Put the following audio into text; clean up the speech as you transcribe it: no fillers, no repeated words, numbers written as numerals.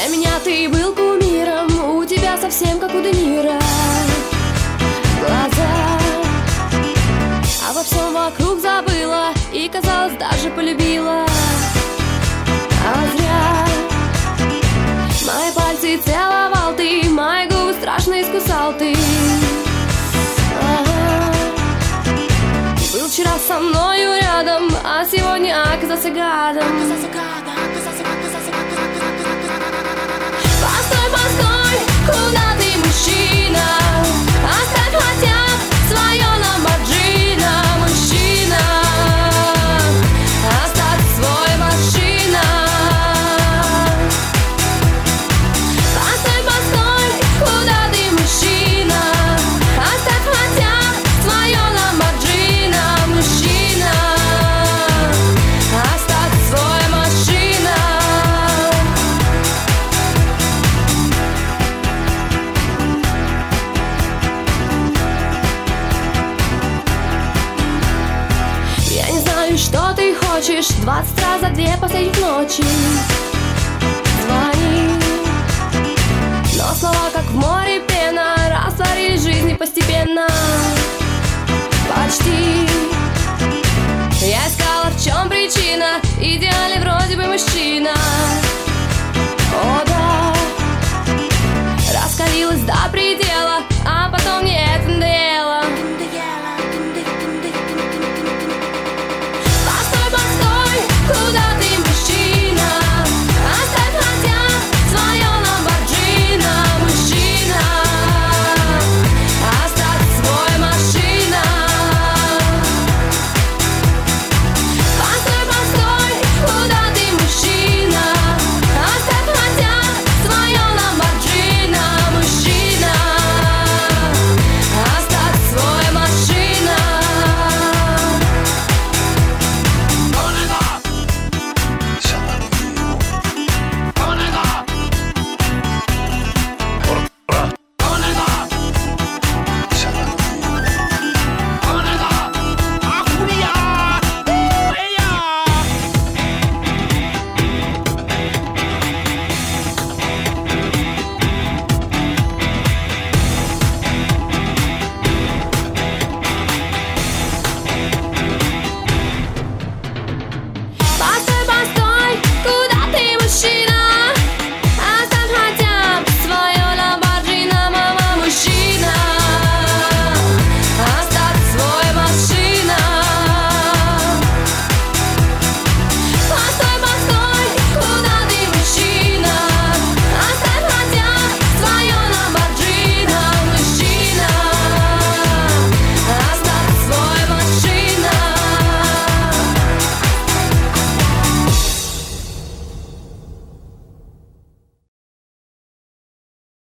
Для меня ты был кумиром, у тебя совсем как у Де Ниро глаза. Обо всем вокруг забыла и, казалось, даже полюбила. А зря. Мои пальцы целовал ты, мои губы страшно искусал ты. Был вчера со мною рядом, а сегодня оказался гадом. Постой, постой, куда ты, мужчина? Оставь хотя свое ламборджино, мужчина. Оставь свой машина. Постой, постой, куда ты, мужчина? Оставь хотя свое ламборджино, мужчина. Оставь свой машина. Я не знаю, что ты хочешь, 20 раз за 2 последних ночи звони. Но слова, как в море пена, растворились в жизни постепенно. Почти. Я искала, в чем причина, идеальный вроде бы мужчина.